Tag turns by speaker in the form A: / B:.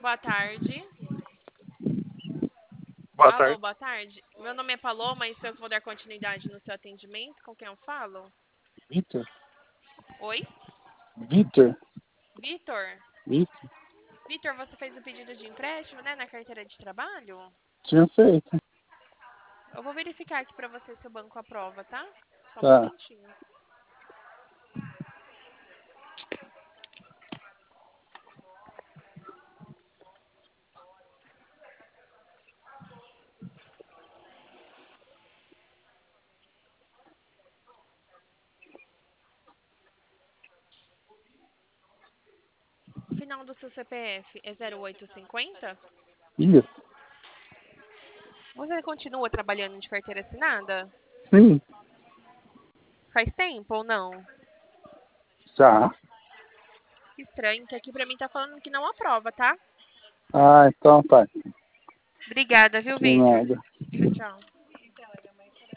A: Boa tarde.
B: Boa
A: Alô,
B: tarde.
A: boa tarde. Meu nome é Paloma e sou eu que vou dar continuidade no seu atendimento. Com quem eu falo?
B: Vitor?
A: Oi?
B: Vitor?
A: Vitor?
B: Vitor?
A: Vitor, você fez o pedido de empréstimo, né, na carteira de trabalho?
B: Tinha feito.
A: Eu vou verificar aqui pra você se o banco aprova, tá? Só um
B: Tá.
A: momentinho. O final do seu CPF é 0850?
B: Isso.
A: Você continua trabalhando de carteira assinada?
B: Sim.
A: Faz tempo ou não?
B: Já.
A: Que estranho, que aqui pra mim tá falando que não aprova, tá?
B: Ah, então tá.
A: Obrigada, viu,
B: De
A: Vitor?
B: nada.
A: Tchau, tchau.